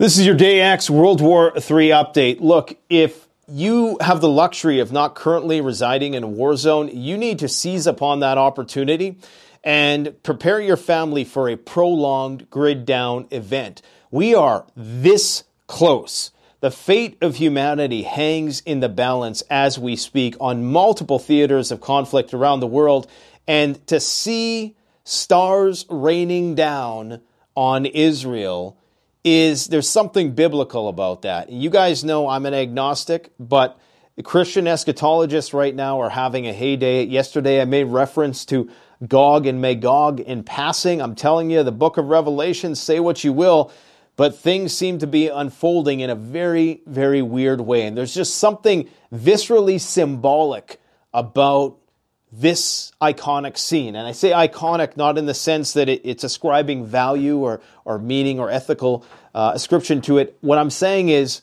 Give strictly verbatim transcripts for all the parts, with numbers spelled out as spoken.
This is your Day X World War Three update. Look, if you have the luxury of not currently residing in a war zone, you need to seize upon that opportunity and prepare your family for a prolonged grid down event. We are this close. The fate of humanity hangs in the balance as we speak on multiple theaters of conflict around the world. And to see stars raining down on Israel is, there's something biblical about that. You guys know I'm an agnostic, but the Christian eschatologists right now are having a heyday. Yesterday I made reference to Gog and Magog in passing. I'm telling you, the book of Revelation, say what you will, but things seem to be unfolding in a very, very weird way. And there's just something viscerally symbolic about this iconic scene. And I say iconic not in the sense that it, it's ascribing value or, or meaning or ethical uh, ascription to it. What I'm saying is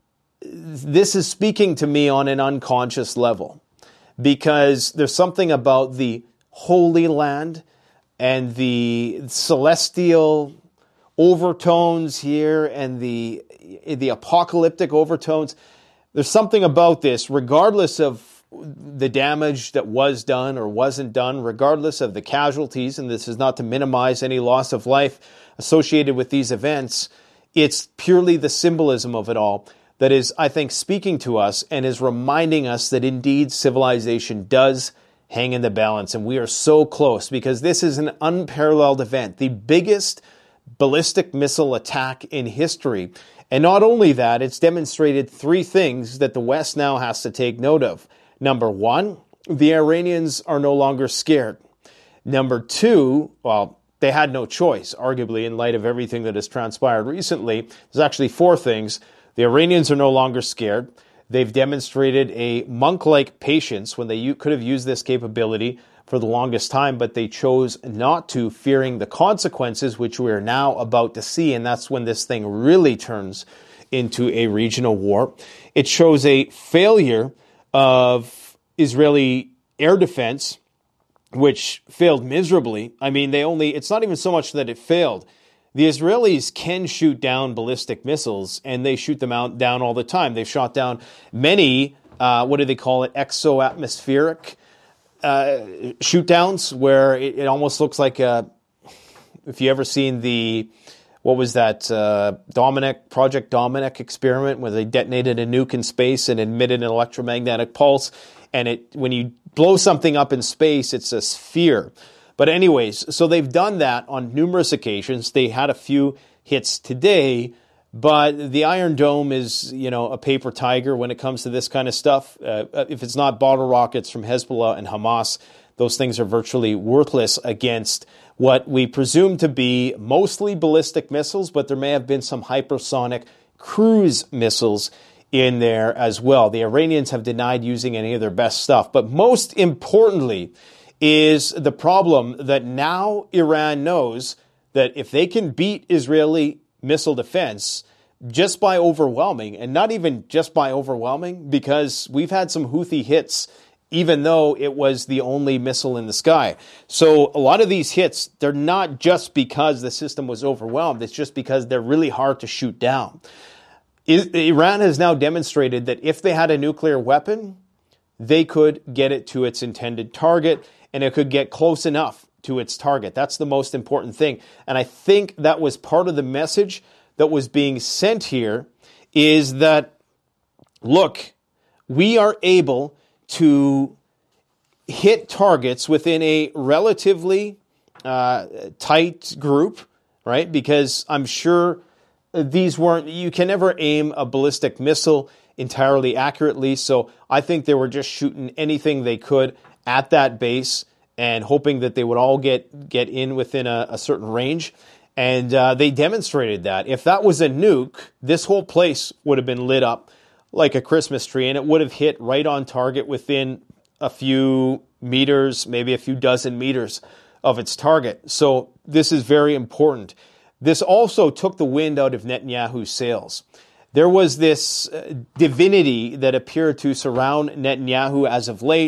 this is speaking to me on an unconscious level, because there's something about the Holy Land and the celestial overtones here and the the apocalyptic overtones. There's something about this, regardless of the damage that was done or wasn't done, regardless of the casualties, and this is not to minimize any loss of life associated with these events. It's purely the symbolism of it all that is, I think, speaking to us and is reminding us that indeed civilization does hang in the balance. And we are so close, because this is an unparalleled event, the biggest ballistic missile attack in history. And not only that, it's demonstrated three things that the West now has to take note of. Number one, the Iranians are no longer scared. Number two, well, they had no choice, arguably, in light of everything that has transpired recently. There's actually four things. The Iranians are no longer scared. They've demonstrated a monk-like patience when they could have used this capability for the longest time, but they chose not to, fearing the consequences, which we are now about to see, and that's when this thing really turns into a regional war. It shows a failure of Israeli air defense, which failed miserably. I mean, they only, it's not even so much that it failed. The Israelis can shoot down ballistic missiles, and they shoot them out down all the time. They've shot down many, uh, what do they call it, exo-atmospheric uh, shoot downs, where it, it almost looks like, a, if you ever seen the, what was that, uh, Dominic, Project Dominic experiment, where they detonated a nuke in space and emitted an electromagnetic pulse. And it, when you blow something up in space, it's a sphere. But anyways, so they've done that on numerous occasions. They had a few hits today, but the Iron Dome is, you know, a paper tiger when it comes to this kind of stuff. Uh, if it's not bottle rockets from Hezbollah and Hamas, those things are virtually worthless against what we presume to be mostly ballistic missiles, but there may have been some hypersonic cruise missiles in there as well. The Iranians have denied using any of their best stuff. But most importantly is the problem that now Iran knows that if they can beat Israeli missile defense just by overwhelming, and not even just by overwhelming, because we've had some Houthi hits even though it was the only missile in the sky. So a lot of these hits, they're not just because the system was overwhelmed. It's just because they're really hard to shoot down. Iran has now demonstrated that if they had a nuclear weapon, they could get it to its intended target, and it could get close enough to its target. That's the most important thing. And I think that was part of the message that was being sent here, is that, look, we are able to hit targets within a relatively uh, tight group, right? Because I'm sure these weren't, you can never aim a ballistic missile entirely accurately. So I think they were just shooting anything they could at that base and hoping that they would all get, get in within a, a certain range. And uh, they demonstrated that. If that was a nuke, this whole place would have been lit up like a Christmas tree, and it would have hit right on target within a few meters, maybe a few dozen meters of its target. So this is very important. This also took the wind out of Netanyahu's sails. There was this uh, divinity that appeared to surround Netanyahu as of late,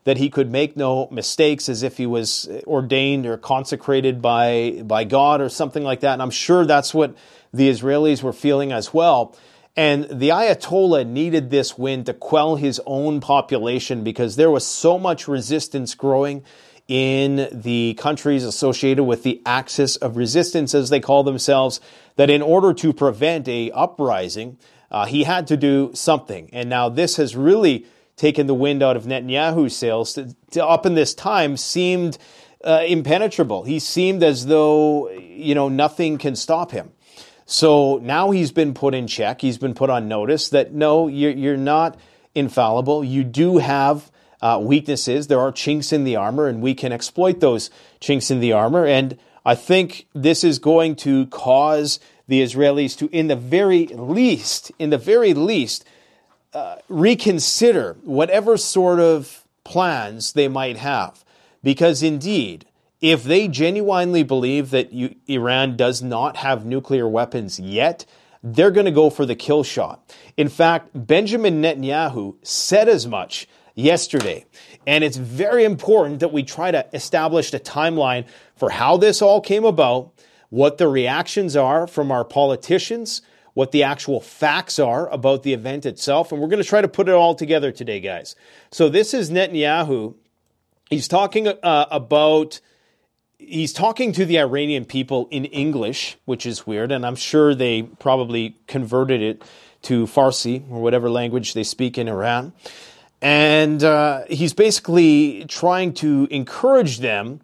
that he could make no mistakes, as if he was ordained or consecrated by, by God or something like that. And I'm sure that's what the Israelis were feeling as well. And the Ayatollah needed this win to quell his own population, because there was so much resistance growing in the countries associated with the Axis of Resistance, as they call themselves, that in order to prevent a uprising, uh, he had to do something. And now this has really taken the wind out of Netanyahu's sails. To, to up in this time seemed uh, impenetrable. He seemed as though, you know, nothing can stop him. So now he's been put in check. He's been put on notice that, no, you're, you're not infallible. You do have uh, weaknesses. There are chinks in the armor, and we can exploit those chinks in the armor. And I think this is going to cause the Israelis to, in the very least, in the very least, uh, reconsider whatever sort of plans they might have. Because indeed, if they genuinely believe that you, Iran does not have nuclear weapons yet, they're going to go for the kill shot. In fact, Benjamin Netanyahu said as much yesterday. And it's very important that we try to establish a timeline for how this all came about, what the reactions are from our politicians, what the actual facts are about the event itself. And we're going to try to put it all together today, guys. So this is Netanyahu. He's talking uh, about... He's talking to the Iranian people in English, which is weird, and I'm sure they probably converted it to Farsi, or whatever language they speak in Iran. And uh, he's basically trying to encourage them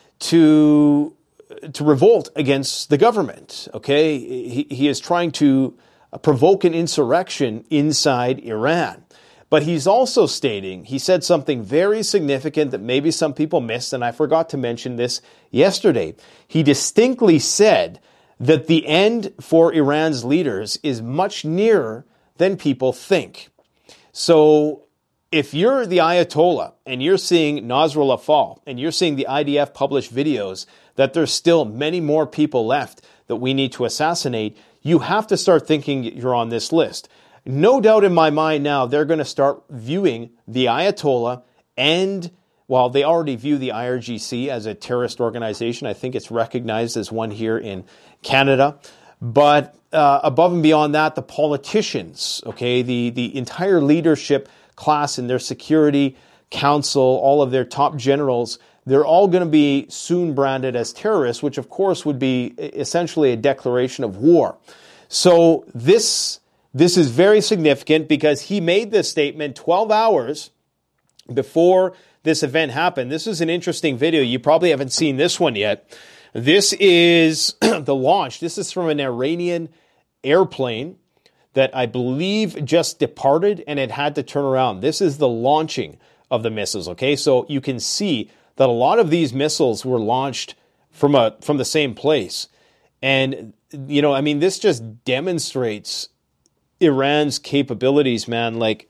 to to revolt against the government. Okay, he, he is trying to provoke an insurrection inside Iran. But he's also stating, he said something very significant that maybe some people missed, and I forgot to mention this yesterday. He distinctly said that the end for Iran's leaders is much nearer than people think. So if you're the Ayatollah and you're seeing Nasrallah fall, and you're seeing the I D F publish videos that there's still many more people left that we need to assassinate, you have to start thinking you're on this list. No doubt in my mind now, they're going to start viewing the Ayatollah and, well, they already view the I R G C as a terrorist organization. I think it's recognized as one here in Canada. But uh, above and beyond that, the politicians, okay, the, the entire leadership class and their security council, all of their top generals, they're all going to be soon branded as terrorists, which of course would be essentially a declaration of war. So this... This is very significant because he made this statement twelve hours before this event happened. This is an interesting video. You probably haven't seen this one yet. This is the launch. This is from an Iranian airplane that I believe just departed and it had to turn around. This is the launching of the missiles, okay? So you can see that a lot of these missiles were launched from a from the same place. And, you know, I mean, this just demonstrates Iran's capabilities, man. Like,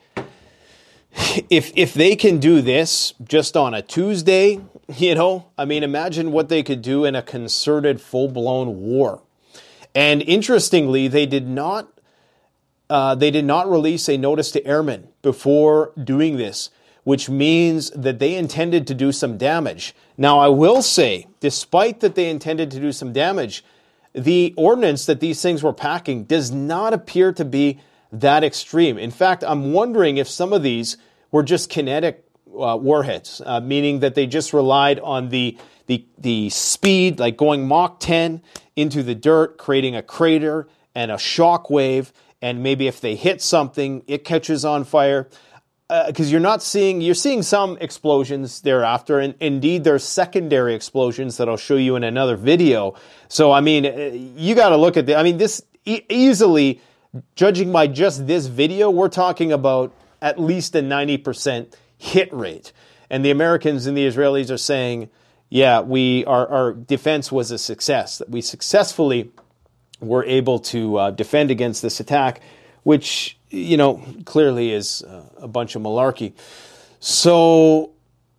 if if they can do this just on a Tuesday, you know, I mean, imagine what they could do in a concerted, full-blown war. And interestingly, they did not uh, they did not release a notice to airmen before doing this, which means that they intended to do some damage. Now, I will say, despite that they intended to do some damage, the ordnance that these things were packing does not appear to be that extreme. In fact, I'm wondering if some of these were just kinetic uh, warheads, uh, meaning that they just relied on the, the the speed, like going Mach ten into the dirt, creating a crater and a shock wave, and maybe if they hit something, it catches on fire. Because uh, you're not seeing, you're seeing some explosions thereafter, and indeed there's secondary explosions that I'll show you in another video. So, I mean, you got to look at the, I mean, this e- easily, judging by just this video, we're talking about at least a ninety percent hit rate. And the Americans and the Israelis are saying, yeah, we, our, our defense was a success, that we successfully were able to uh, defend against this attack, which, you know, clearly is uh, a bunch of malarkey. So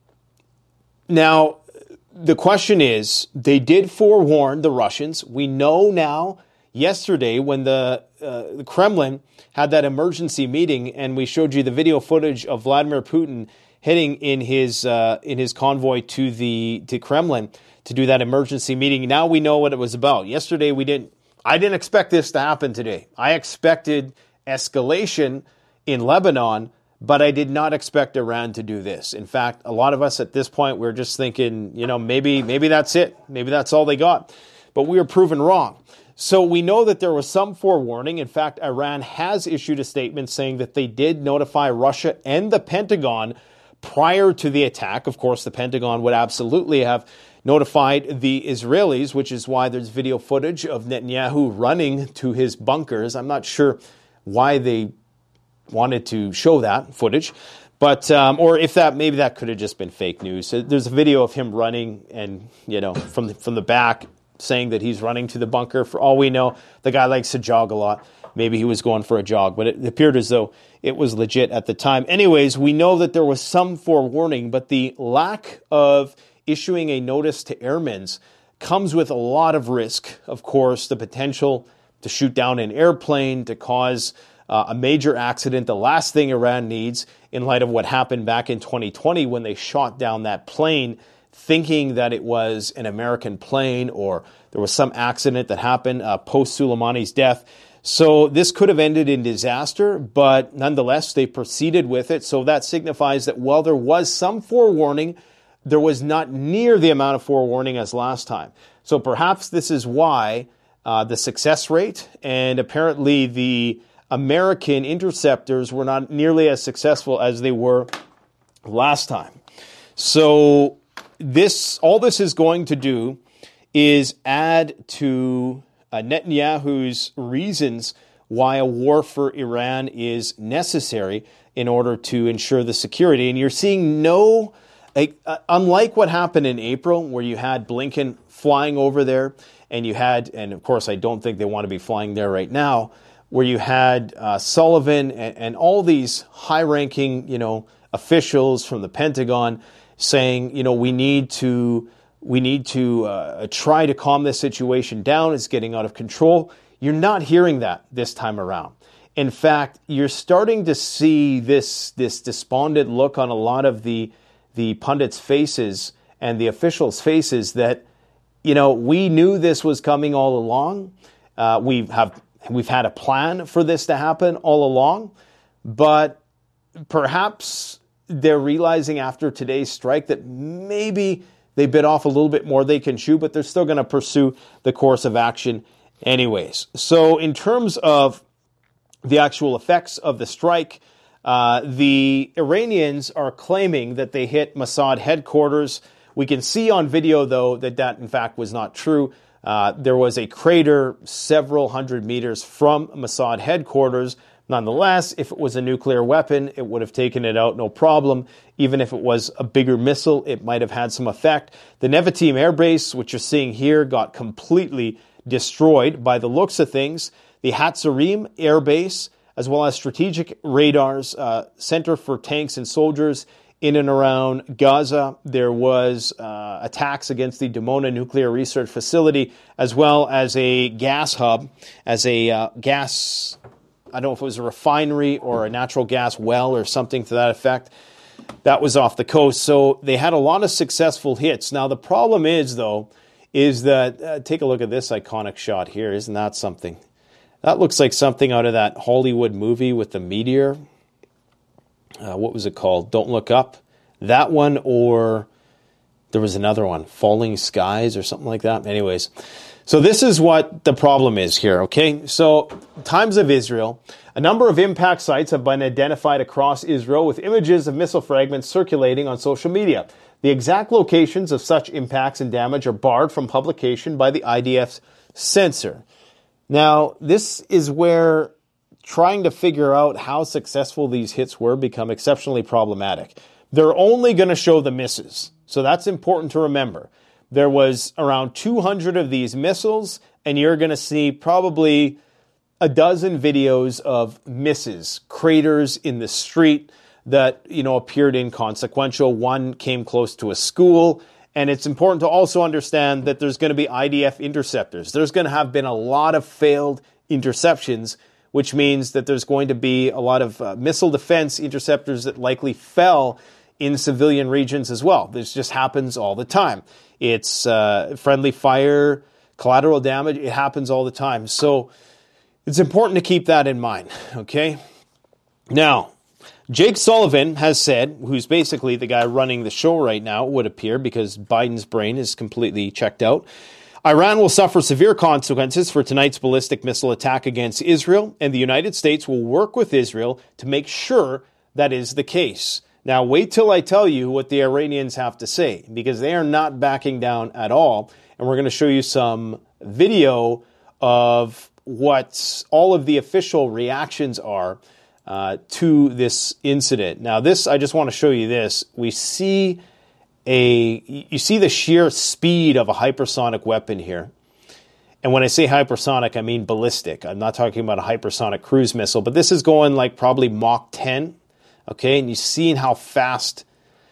now the question is, they did forewarn the Russians. We know now, yesterday when the, uh, the Kremlin had that emergency meeting and we showed you the video footage of Vladimir Putin heading in his uh, in his convoy to the to Kremlin to do that emergency meeting. Now we know what it was about. Yesterday we didn't. I didn't expect this to happen today. I expected escalation in Lebanon, but I did not expect Iran to do this. In fact, a lot of us at this point, we're just thinking, you know, maybe maybe that's it. Maybe that's all they got. But we were proven wrong. So we know that there was some forewarning. In fact, Iran has issued a statement saying that they did notify Russia and the Pentagon prior to the attack. Of course, the Pentagon would absolutely have notified the Israelis, which is why there's video footage of Netanyahu running to his bunkers. I'm not sure why they wanted to show that footage, but um, or if that maybe that could have just been fake news. So there's a video of him running, and you know, from the, from the back, saying that he's running to the bunker. For all we know, the guy likes to jog a lot. Maybe he was going for a jog, but it appeared as though it was legit at the time. Anyways, we know that there was some forewarning, but the lack of issuing a notice to airmen comes with a lot of risk. Of course, the potential to shoot down an airplane, to cause uh, a major accident, the last thing Iran needs in light of what happened back in twenty twenty when they shot down that plane thinking that it was an American plane or there was some accident that happened uh, post-Soleimani's death. So this could have ended in disaster, but nonetheless, they proceeded with it. So that signifies that while there was some forewarning, there was not near the amount of forewarning as last time. So perhaps this is why uh, the success rate and apparently the American interceptors were not nearly as successful as they were last time. So this, all this is going to do is add to uh, Netanyahu's reasons why a war for Iran is necessary in order to ensure the security. And you're seeing no, like, uh, unlike what happened in April, where you had Blinken flying over there, and you had, and of course I don't think they want to be flying there right now, where you had uh, Sullivan and, and all these high-ranking, you know, officials from the Pentagon saying, you know, we need to we need to uh, try to calm this situation down. It's getting out of control. You're not hearing that this time around. In fact, you're starting to see this this despondent look on a lot of the the pundits' faces and the officials' faces that, you know, we knew this was coming all along. Uh, we have we've had a plan for this to happen all along, but perhaps they're realizing after today's strike that maybe they bit off a little bit more they can chew, but they're still going to pursue the course of action anyways. So in terms of the actual effects of the strike, uh, the Iranians are claiming that they hit Mossad headquarters. We can see on video, though, that that in fact was not true. Uh, there was a crater several hundred meters from Mossad headquarters. Nonetheless, if it was a nuclear weapon, it would have taken it out, no problem. Even if it was a bigger missile, it might have had some effect. The Nevatim Air Base, which you're seeing here, got completely destroyed by the looks of things. The Hatzarim Air Base, as well as strategic radars, uh, center for tanks and soldiers in and around Gaza. There was uh, attacks against the Dimona Nuclear Research Facility, as well as a gas hub, as a uh, gas... I don't know if it was a refinery or a natural gas well or something to that effect. That was off the coast. So they had a lot of successful hits. Now, the problem is, though, is that, uh, take a look at this iconic shot here. Isn't that something? That looks like something out of that Hollywood movie with the meteor. Uh, what was it called? Don't Look Up. That one, or there was another one, Falling Skies or something like that. Anyways. So this is what the problem is here, okay? So, Times of Israel. A number of impact sites have been identified across Israel with images of missile fragments circulating on social media. The exact locations of such impacts and damage are barred from publication by the I D F's censor. Now, this is where trying to figure out how successful these hits were become exceptionally problematic. They're only going to show the misses. So that's important to remember. There was around two hundred of these missiles, and you're going to see probably a dozen videos of misses, craters in the street that, you know, appeared inconsequential. One came close to a school, and it's important to also understand that there's going to be I D F interceptors. There's going to have been a lot of failed interceptions, which means that there's going to be a lot of uh, missile defense interceptors that likely fell in civilian regions as well. This just happens all the time. It's uh, friendly fire, collateral damage. It happens all the time. So it's important to keep that in mind, okay? Now, Jake Sullivan has said, who's basically the guy running the show right now, it would appear, because Biden's brain is completely checked out, Iran will suffer severe consequences for tonight's ballistic missile attack against Israel, and the United States will work with Israel to make sure that is the case. Now, wait till I tell you what the Iranians have to say, because they are not backing down at all. And we're going to show you some video of what all of the official reactions are uh, to this incident. Now, this, I just want to show you this. We see a, you see the sheer speed of a hypersonic weapon here. And when I say hypersonic, I mean ballistic. I'm not talking about a hypersonic cruise missile, but this is going like probably Mach ten. Okay, and you've seen how fast.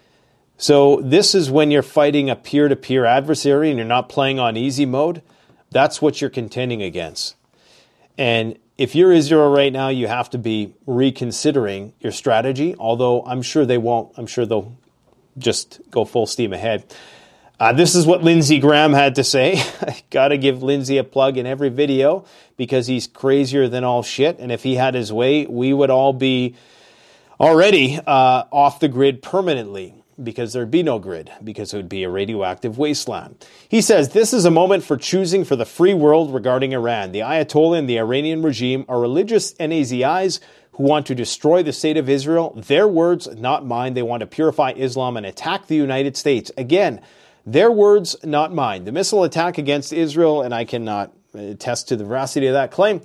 So this is when you're fighting a peer-to-peer adversary and you're not playing on easy mode. That's what you're contending against. And if you're Israel right now, you have to be reconsidering your strategy, although I'm sure they won't. I'm sure they'll just go full steam ahead. Uh, this is what Lindsey Graham had to say. I got to give Lindsey a plug in every video because he's crazier than all shit. And if he had his way, we would all be already uh, off the grid permanently, because there'd be no grid, because it would be a radioactive wasteland. He says, this is a moment for choosing for the free world regarding Iran. The Ayatollah and the Iranian regime are religious N A Z Is who want to destroy the state of Israel. Their words, not mine. They want to purify Islam and attack the United States. Again, their words, not mine. The missile attack against Israel, and I cannot attest to the veracity of that claim,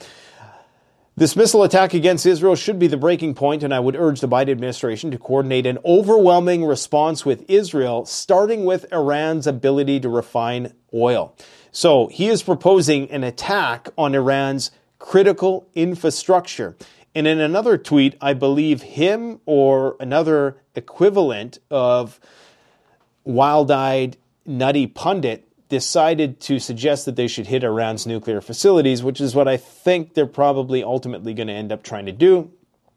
this missile attack against Israel should be the breaking point, and I would urge the Biden administration to coordinate an overwhelming response with Israel, starting with Iran's ability to refine oil. So he is proposing an attack on Iran's critical infrastructure. And in another tweet, I believe him or another equivalent of wild-eyed, nutty pundit decided to suggest that they should hit Iran's nuclear facilities, which is what I think they're probably ultimately going to end up trying to do.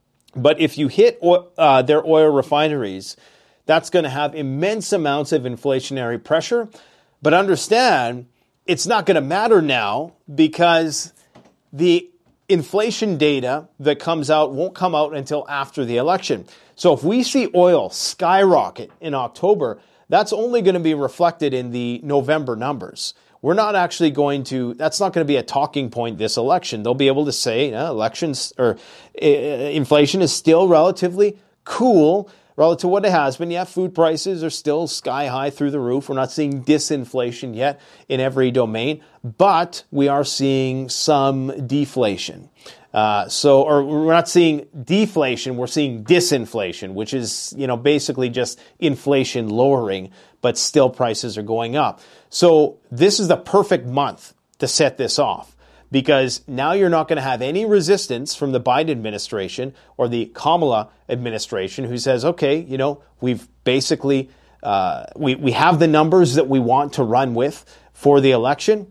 But if you hit oil, uh, their oil refineries, that's going to have immense amounts of inflationary pressure. But understand, it's not going to matter now because the inflation data that comes out won't come out until after the election. So if we see oil skyrocket in October, that's only going to be reflected in the November numbers. We're not actually going to, that's not going to be a talking point this election. They'll be able to say uh, elections or uh, inflation is still relatively cool relative to what it has been. Yeah, food prices are still sky high through the roof. We're not seeing disinflation yet in every domain, but we are seeing some deflation. Uh, so, or we're not seeing deflation, we're seeing disinflation, which is, you know, basically just inflation lowering, but still prices are going up. So this is the perfect month to set this off, because now you're not going to have any resistance from the Biden administration or the Kamala administration, who says, okay, you know, we've basically, uh, we, we have the numbers that we want to run with for the election.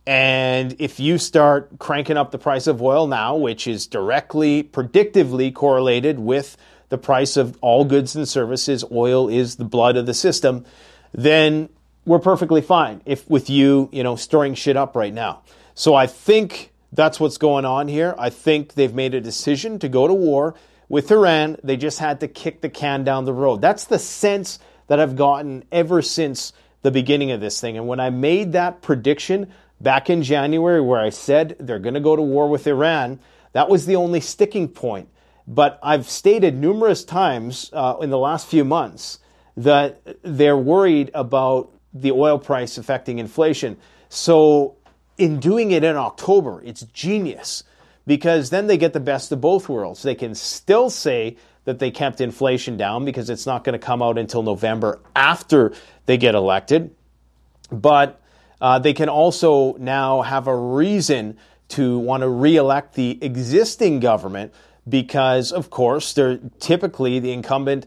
And if you start cranking up the price of oil now, which is directly, predictively correlated with the price of all goods and services, oil is the blood of the system, then we're perfectly fine if with you, you know, stirring shit up right now. So I think that's what's going on here. I think they've made a decision to go to war with Iran. They just had to kick the can down the road. That's the sense that I've gotten ever since the beginning of this thing. And when I made that prediction back in January, where I said they're going to go to war with Iran, that was the only sticking point. But I've stated numerous times uh, in the last few months that they're worried about the oil price affecting inflation. So in doing it in October, it's genius, because then they get the best of both worlds. They can still say that they kept inflation down because it's not going to come out until November after they get elected. But Uh, they can also now have a reason to want to reelect the existing government because, of course, they're typically the incumbent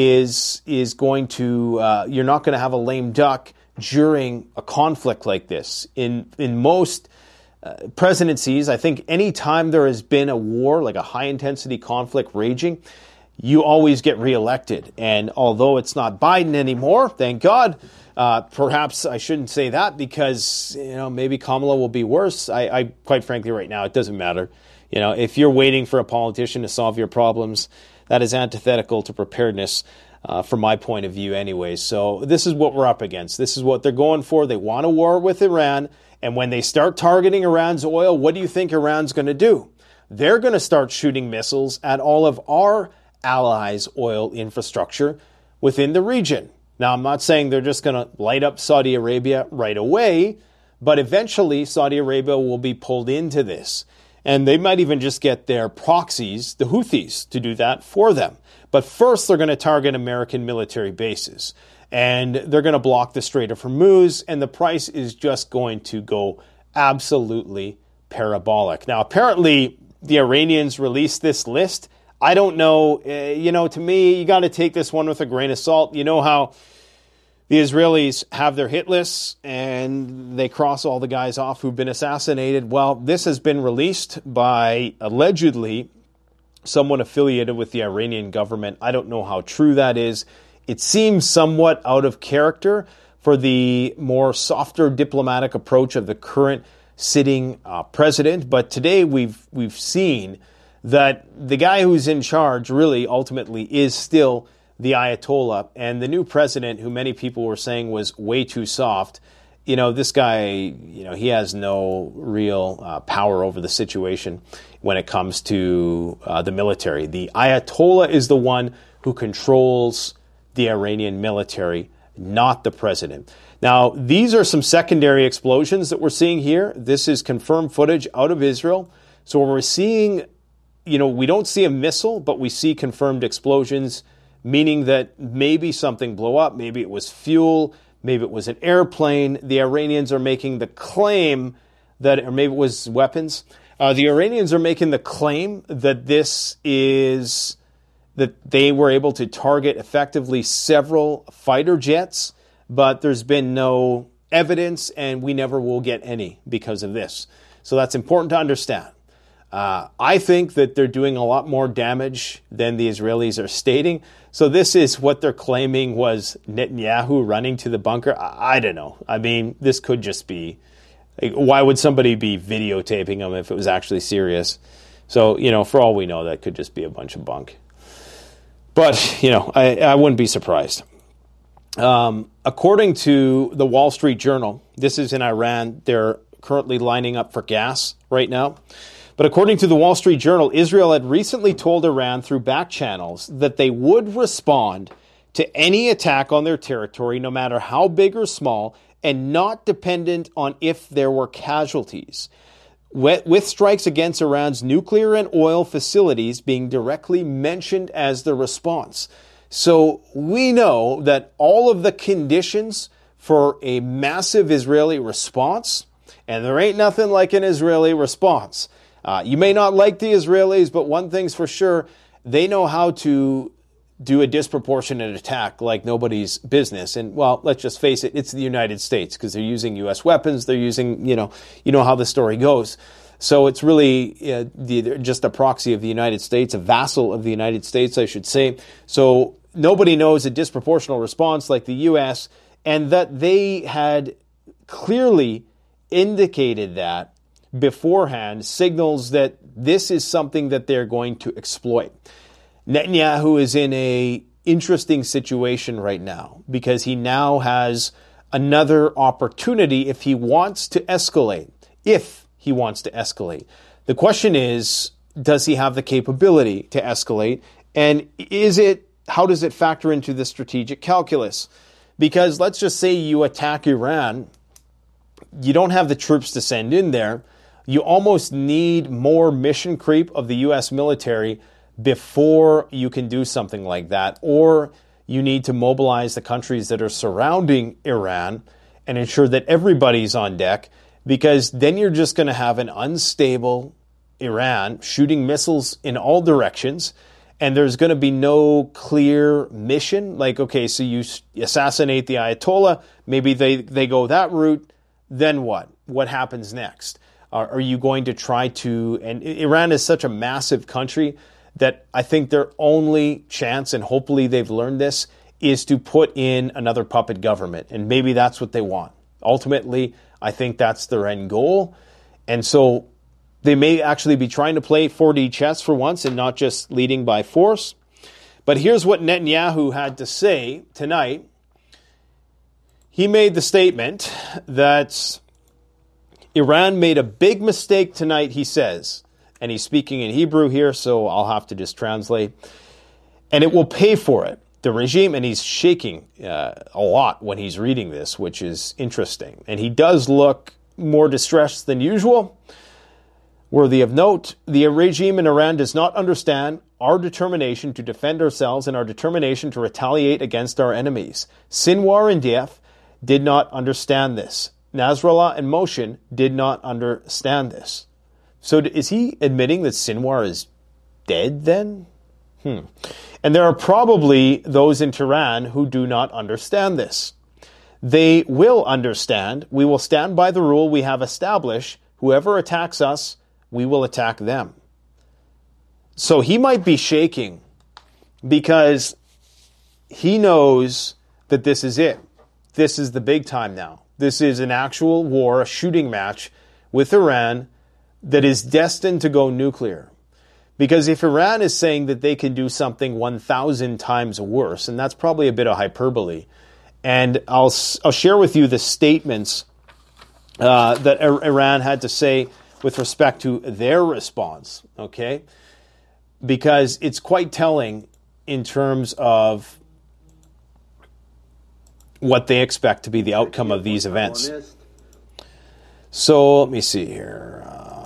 is is going to. Uh, you're not going to have a lame duck during a conflict like this. In in most uh, presidencies, I think any time there has been a war, like a high intensity conflict raging, you always get reelected. And although it's not Biden anymore, thank God, uh, perhaps I shouldn't say that because, you know, maybe Kamala will be worse. I, I quite frankly, right now, it doesn't matter. You know, if you're waiting for a politician to solve your problems, that is antithetical to preparedness uh, from my point of view anyway. So this is what we're up against. This is what they're going for. They want a war with Iran. And when they start targeting Iran's oil, what do you think Iran's going to do? They're going to start shooting missiles at all of our allies' oil infrastructure within the region. Now, I'm not saying they're just going to light up Saudi Arabia right away, but eventually Saudi Arabia will be pulled into this. And they might even just get their proxies, the Houthis, to do that for them. But first, they're going to target American military bases. And they're going to block the Strait of Hormuz, and the price is just going to go absolutely parabolic. Now, apparently, the Iranians released this list. I don't know. Uh, you know, to me, you got to take this one with a grain of salt. You know how the Israelis have their hit lists and they cross all the guys off who've been assassinated. Well, this has been released by allegedly someone affiliated with the Iranian government. I don't know how true that is. It seems somewhat out of character for the more softer diplomatic approach of the current sitting uh, president. But today we've we've seen that the guy who's in charge really ultimately is still the Ayatollah, and the new president, who many people were saying was way too soft, you know, this guy, you know, he has no real uh, power over the situation when it comes to uh, the military. The Ayatollah is the one who controls the Iranian military, not the president. Now, these are some secondary explosions that we're seeing here. This is confirmed footage out of Israel. So we're seeing, you know, we don't see a missile, but we see confirmed explosions, meaning that maybe something blew up, maybe it was fuel, maybe it was an airplane. The Iranians are making the claim that, or maybe it was weapons. Uh, the Iranians are making the claim that this is, that they were able to target effectively several fighter jets, but there's been no evidence and we never will get any because of this. So that's important to understand. Uh, I think that they're doing a lot more damage than the Israelis are stating. So this is what they're claiming was Netanyahu running to the bunker. I, I don't know. I mean, this could just be, like, why would somebody be videotaping them if it was actually serious? So, you know, for all we know, that could just be a bunch of bunk. But, you know, I, I wouldn't be surprised. Um, according to the Wall Street Journal, this is in Iran. They're currently lining up for gas right now. But according to the Wall Street Journal, Israel had recently told Iran through back channels that they would respond to any attack on their territory, no matter how big or small, and not dependent on if there were casualties. With strikes against Iran's nuclear and oil facilities being directly mentioned as the response. So we know that all of the conditions for a massive Israeli response, and there ain't nothing like an Israeli response. Uh, you may not like the Israelis, but one thing's for sure, they know how to do a disproportionate attack like nobody's business. And, well, let's just face it, it's the United States because they're using U S weapons. They're using, you know, you know how the story goes. So it's really uh, the, just a proxy of the United States, a vassal of the United States, I should say. So nobody knows a disproportional response like the U S, and that they had clearly indicated that beforehand, signals that this is something that they're going to exploit. Netanyahu is in a interesting situation right now because he now has another opportunity if he wants to escalate. If he wants to escalate. The question is, does he have the capability to escalate? And is it, how does it factor into the strategic calculus? Because let's just say you attack Iran, you don't have the troops to send in there. You almost need more mission creep of the U S military before you can do something like that. Or you need to mobilize the countries that are surrounding Iran and ensure that everybody's on deck, because then you're just going to have an unstable Iran shooting missiles in all directions, and there's going to be no clear mission. Like, okay, so you assassinate the Ayatollah, maybe they, they go that route, then what? What happens next? Are, are you going to try to, and Iran is such a massive country that I think their only chance, and hopefully they've learned this, is to put in another puppet government. And maybe that's what they want. Ultimately, I think that's their end goal. And so they may actually be trying to play four D chess for once and not just leading by force. But here's what Netanyahu had to say tonight. He made the statement that Iran made a big mistake tonight, he says. And he's speaking in Hebrew here, so I'll have to just translate. And it will pay for it. The regime, and he's shaking uh, a lot when he's reading this, which is interesting. And he does look more distressed than usual. Worthy of note, the regime in Iran does not understand our determination to defend ourselves and our determination to retaliate against our enemies. Sinwar and Diaf did not understand this. Nasrallah and Moshin did not understand this. So is he admitting that Sinwar is dead then? Hmm. And there are probably those in Tehran who do not understand this. They will understand. We will stand by the rule we have established. Whoever attacks us, we will attack them. So he might be shaking because he knows that this is it. This is the big time now. This is an actual war, a shooting match with Iran that is destined to go nuclear. Because if Iran is saying that they can do something one thousand times worse, and that's probably a bit of hyperbole, and I'll I'll share with you the statements uh, that Iran had to say with respect to their response, okay? Because it's quite telling in terms of what they expect to be the outcome of these events. So let me see here.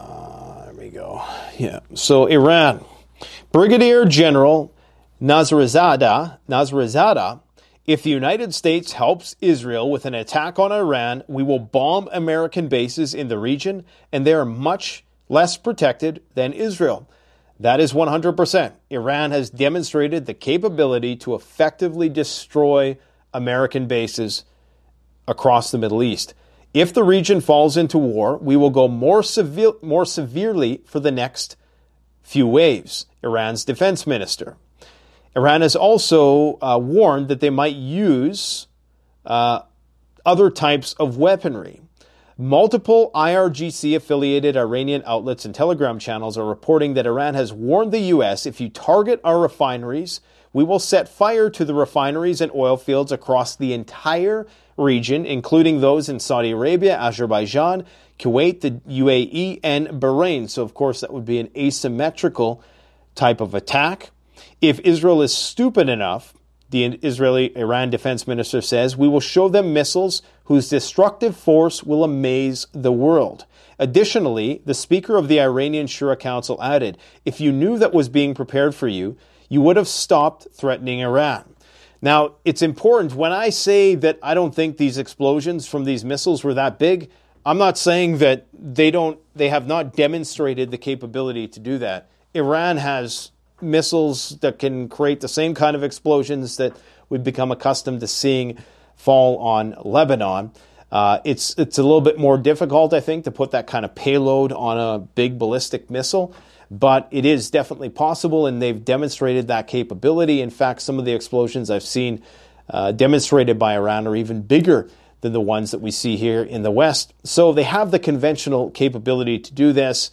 Uh, there we go. Yeah. So Iran, Brigadier General Nasrizadeh, Nasrizadeh, if the United States helps Israel with an attack on Iran, we will bomb American bases in the region, and they are much less protected than Israel. That is one hundred percent. Iran has demonstrated the capability to effectively destroy American bases across the Middle East. If the region falls into war, we will go more severe, more severely for the next few waves, Iran's defense minister. Iran has also uh, warned that they might use uh, other types of weaponry. Multiple I R G C-affiliated Iranian outlets and Telegram channels are reporting that Iran has warned the U S, if you target our refineries, we will set fire to the refineries and oil fields across the entire region, including those in Saudi Arabia, Azerbaijan, Kuwait, the U A E, and Bahrain. So, of course, that would be an asymmetrical type of attack. If Israel is stupid enough, the Israeli Iran defense minister says, we will show them missiles whose destructive force will amaze the world. Additionally, the speaker of the Iranian Shura Council added, if you knew that was being prepared for you, you would have stopped threatening Iran. Now, it's important, when I say that I don't think these explosions from these missiles were that big, I'm not saying that they don't, they have not demonstrated the capability to do that. Iran has missiles that can create the same kind of explosions that we've become accustomed to seeing fall on Lebanon. Uh, it's it's a little bit more difficult, I think, to put that kind of payload on a big ballistic missile, but it is definitely possible, and they've demonstrated that capability. In fact, some of the explosions I've seen uh, demonstrated by Iran are even bigger than the ones that we see here in the West. So they have the conventional capability to do this.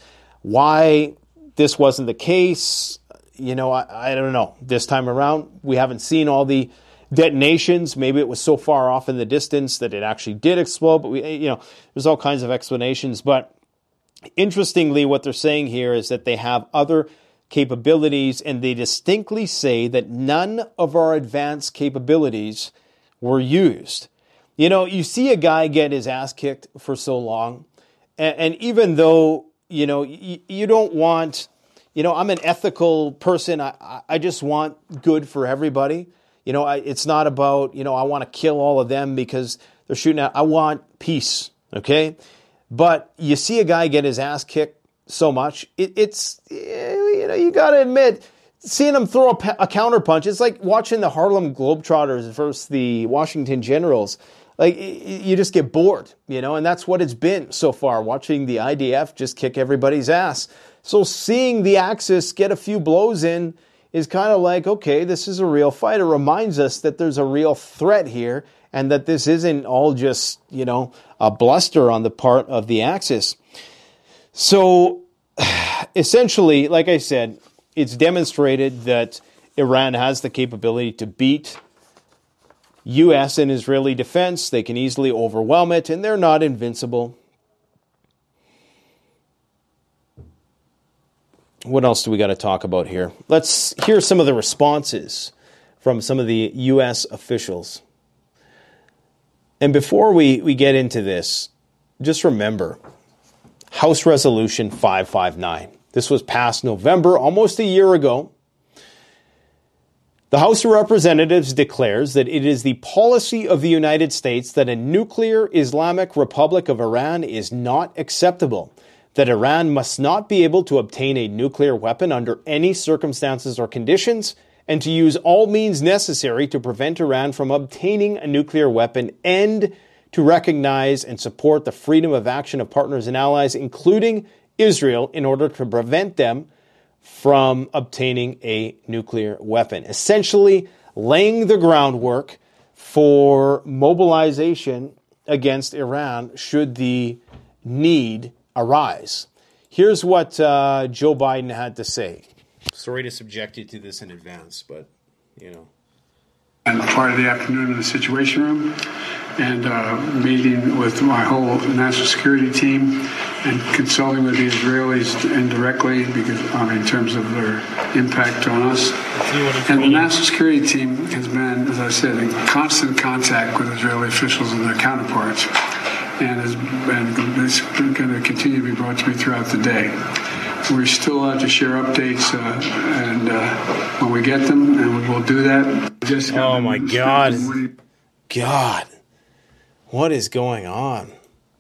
Why this wasn't the case, you know, I, I don't know. This time around, we haven't seen all the detonations. Maybe it was so far off in the distance that it actually did explode. But, we, you know, there's all kinds of explanations. But interestingly, what they're saying here is that they have other capabilities, and they distinctly say that none of our advanced capabilities were used. You know, you see a guy get his ass kicked for so long, and, and even though, you know, you, you don't want... You know, I'm an ethical person. I, I just want good for everybody. You know, I, it's not about, you know, I want to kill all of them because they're shooting at. I want peace, okay? But you see a guy get his ass kicked so much, it, it's, you know, you got to admit, seeing him throw a, a counter punch, it's like watching the Harlem Globetrotters versus the Washington Generals. Like, you just get bored, you know, and that's what it's been so far, watching the I D F just kick everybody's ass. So seeing the Axis get a few blows in is kind of like, okay, this is a real fight. It reminds us that there's a real threat here and that this isn't all just, you know, a bluster on the part of the Axis. So essentially, like I said, it's demonstrated that Iran has the capability to beat U S and Israeli defense. They can easily overwhelm it, and they're not invincible. What else do we got to talk about here? Let's hear some of the responses from some of the U S officials. And before we, we get into this, just remember, House Resolution five fifty-nine. This was passed November, almost a year ago. The House of Representatives declares that it is the policy of the United States that a nuclear Islamic Republic of Iran is not acceptable, that Iran must not be able to obtain a nuclear weapon under any circumstances or conditions, and to use all means necessary to prevent Iran from obtaining a nuclear weapon, and to recognize and support the freedom of action of partners and allies, including Israel, in order to prevent them from obtaining a nuclear weapon. Essentially, laying the groundwork for mobilization against Iran should the need arise. Here's what uh, Joe Biden had to say. Sorry to subject you to this in advance, but, you know. And part of the afternoon in the Situation Room, and uh, meeting with my whole national security team and consulting with the Israelis indirectly because um, in terms of their impact on us. And the national security team has been, as I said, in constant contact with Israeli officials and their counterparts, and has been it's going to continue to be brought to me throughout the day. We're still out to share updates, uh, and uh, when we get them, and we will do that. Just oh my God. God. What is going on?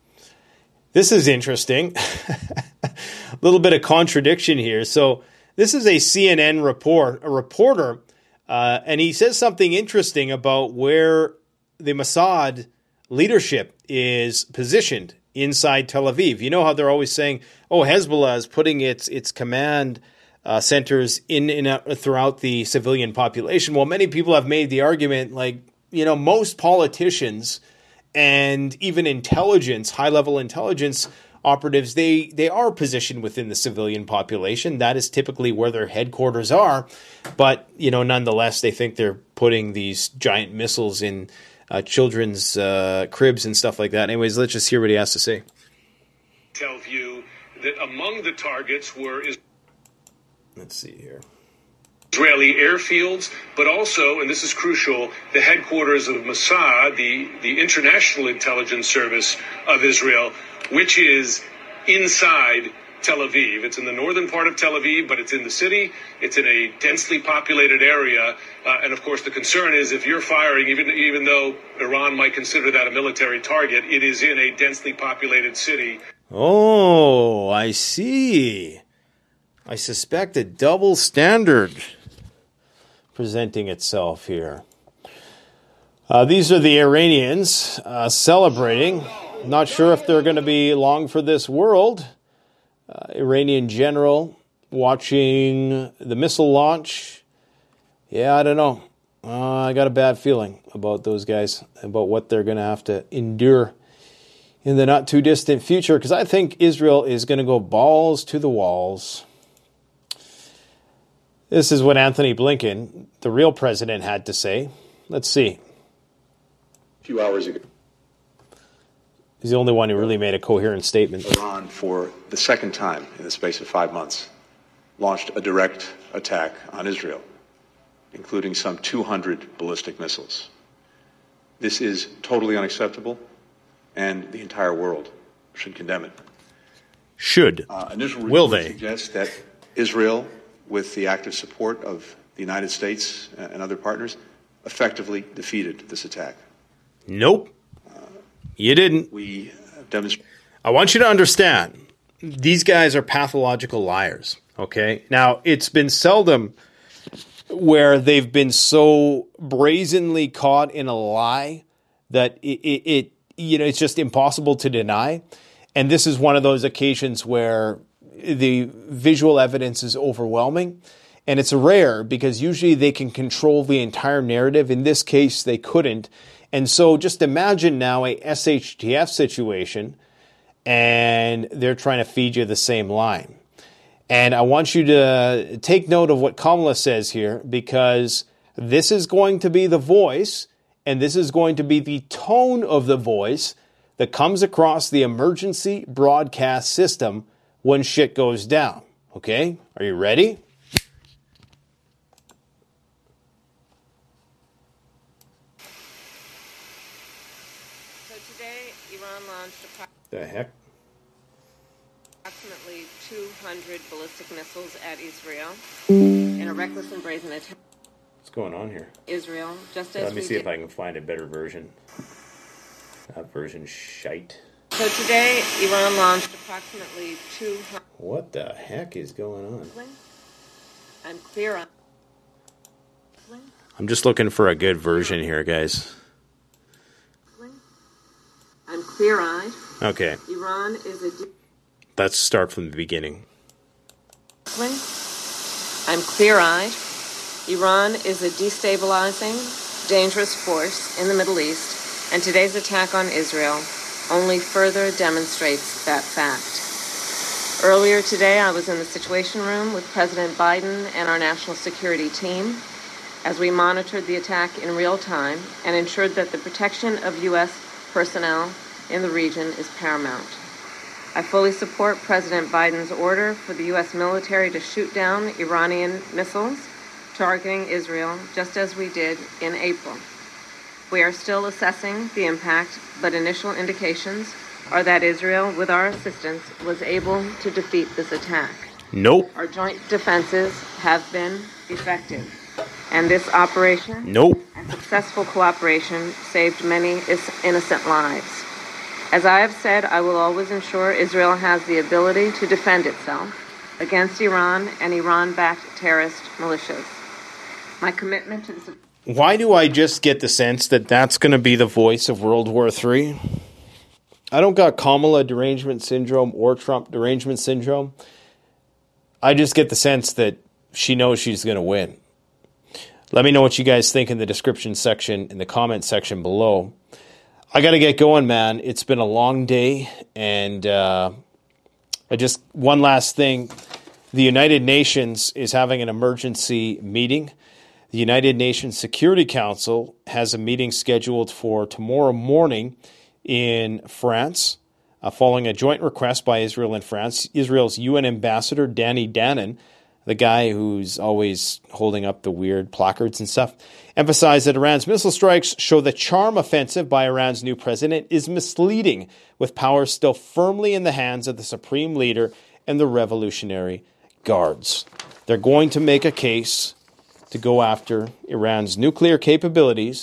This is interesting. A little bit of contradiction here. So this is a C N N report, a reporter, uh, and he says something interesting about where the Mossad leadership is positioned inside Tel Aviv. You know how they're always saying, oh, Hezbollah is putting its its command uh, centers in, in uh, throughout the civilian population. Well, many people have made the argument, like, you know, most politicians and even intelligence, high-level intelligence operatives, they, they are positioned within the civilian population. That is typically where their headquarters are. But, you know, nonetheless, they think they're putting these giant missiles in uh, children's uh, cribs and stuff like that. Anyways, let's just hear what he has to say. Tell you that among the targets were... Let's see here. Israeli airfields, but also, and this is crucial, the headquarters of Mossad, the, the International Intelligence Service of Israel, which is inside Tel Aviv. It's in the northern part of Tel Aviv, but it's in the city. It's in a densely populated area. Uh, and, of course, the concern is if you're firing, even, even though Iran might consider that a military target, it is in a densely populated city. Oh, I see. I suspect a double standard presenting itself here. Uh, these are the Iranians uh, celebrating. Not sure if they're going to be long for this world. Uh, Iranian general watching the missile launch. Yeah, I don't know. Uh, I got a bad feeling about those guys, about what they're going to have to endure in the not too distant future, because I think Israel is going to go balls to the walls. This is what Anthony Blinken, the real president, had to say. Let's see. A few hours ago, he's the only one who really made a coherent statement. Iran, for the second time in the space of five months, launched a direct attack on Israel, including some two hundred ballistic missiles. This is totally unacceptable, and the entire world should condemn it. Should. Uh, initial Will reports they? Suggest that Israel, with the active support of the United States and other partners, effectively defeated this attack. Nope. Uh, you didn't. We demonstrated. I want you to understand, these guys are pathological liars, okay? Now, it's been seldom where they've been so brazenly caught in a lie that it, it, it you know, it's just impossible to deny. And this is one of those occasions where the visual evidence is overwhelming. And it's rare because usually they can control the entire narrative. In this case, they couldn't. And so just imagine now a S H T F situation and they're trying to feed you the same line. And I want you to take note of what Kamala says here, because this is going to be the voice and this is going to be the tone of the voice that comes across the emergency broadcast system when shit goes down. Okay? Are you ready? The heck? Approximately two hundred ballistic missiles at Israel in a reckless and brazen attack. What's going on here? Israel, just as Let me we see did. if I can find a better version. That version's shite. So today, Iran launched approximately two hundred. What the heck is going on? I'm clear on. I'm just looking for a good version here, guys. I'm clear-eyed. Okay. Iran is a. De- Let's start from the beginning. I'm clear-eyed. Iran is a destabilizing, dangerous force in the Middle East, and today's attack on Israel only further demonstrates that fact. Earlier today, I was in the Situation Room with President Biden and our national security team as we monitored the attack in real time and ensured that the protection of U S personnel in the region is paramount. I fully support President Biden's order for the U S military to shoot down Iranian missiles targeting Israel, just as we did in April. We are still assessing the impact, but initial indications are that Israel, with our assistance, was able to defeat this attack. Nope. Our joint defenses have been effective, and this operation Nope. and successful cooperation saved many innocent lives. As I have said, I will always ensure Israel has the ability to defend itself against Iran and Iran-backed terrorist militias. My commitment to this... Why do I just get the sense that that's going to be the voice of World War Three? I don't got Kamala derangement syndrome or Trump derangement syndrome. I just get the sense that she knows she's going to win. Let me know what you guys think in the description section, in the comment section below. I got to get going, man. It's been a long day. And uh, I just, one last thing. The United Nations is having an emergency meeting. The United Nations Security Council has a meeting scheduled for tomorrow morning in France, uh, following a joint request by Israel and France. Israel's U N ambassador, Danny Danon, the guy who's always holding up the weird placards and stuff, emphasized that Iran's missile strikes show the charm offensive by Iran's new president is misleading, with power still firmly in the hands of the supreme leader and the Revolutionary Guards. They're going to make a case to go after Iran's nuclear capabilities,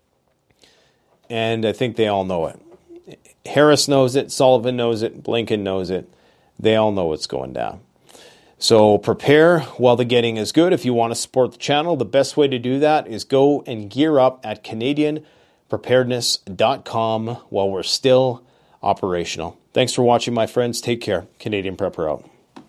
and I think they all know it. Harris knows it, Sullivan knows it, Blinken knows it. They all know what's going down. So prepare while the getting is good. If you want to support the channel, the best way to do that is go and gear up at Canadian Preparedness dot com while we're still operational. Thanks for watching, my friends. Take care. Canadian Prepper out.